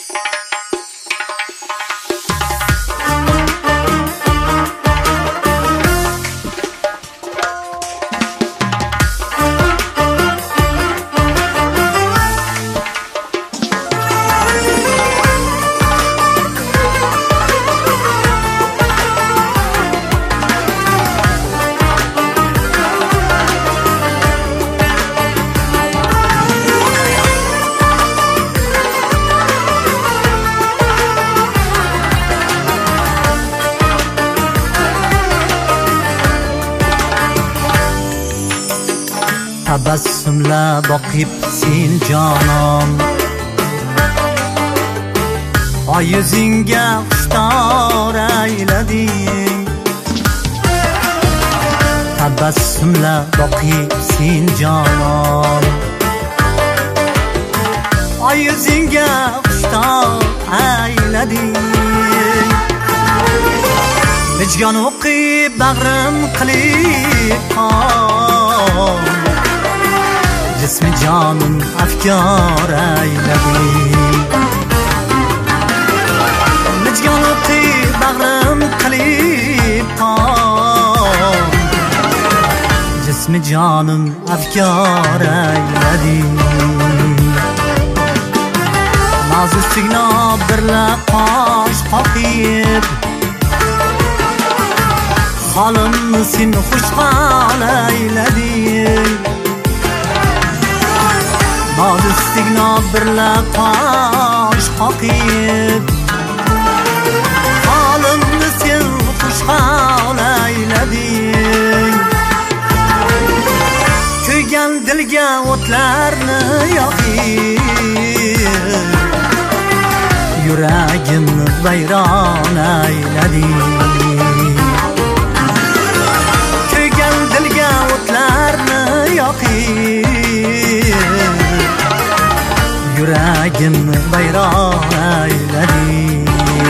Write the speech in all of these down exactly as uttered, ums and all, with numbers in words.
Tabassumla boqib sen jonon, oy yuzingga xushtor aylading. Tabassumla boqib sen jonon, oy yuzingga xushtor aylading. Vijgon o'qib bag'rim qilib qon, jismi jonim afkor aylading. Vijgon o'qib bag'rim qilib qon, jismi jonim afkor aylading. Nozik signo birla qosh qoqib, holimni sen xushhol aylading. Nozik signo birla qosh qoqib, holimni sen xushhol aylading. Kuygan dilga o'tlarni yoqib, yuragimni vayron aylading. Kuygan dilga o'tlarni yoqib, yuragimni vayron aylading.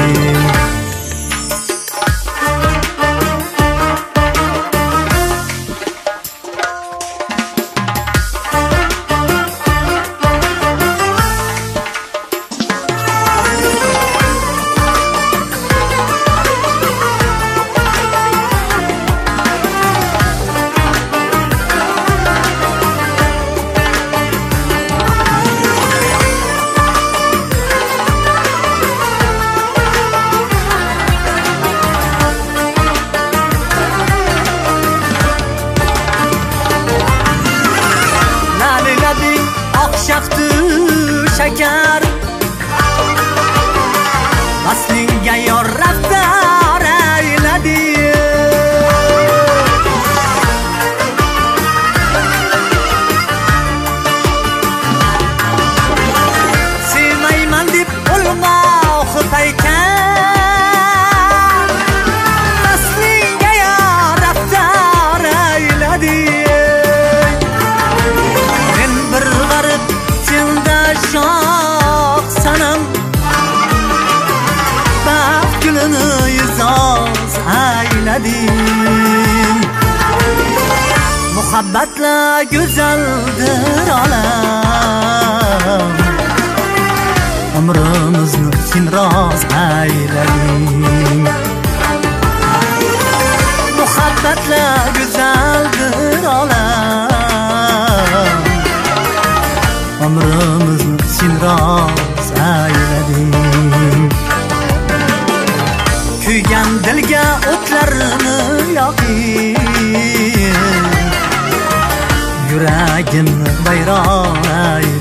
Shakar vaslingga yor raftar aylading. Sevmayman deb o'lmoq paykan, vaslingga yor raftar aylading. Men bir g'arib shoh sanam, baxt gulini izoz aylading. Muhabbatla go'zaldir olam, umrimizni sen roz aylading. Muhabbatla go'zaldir olam, umrimizni sen roz aylading. Kuygan dilga o'tlarini yoqib, yuragimni vayron aylading.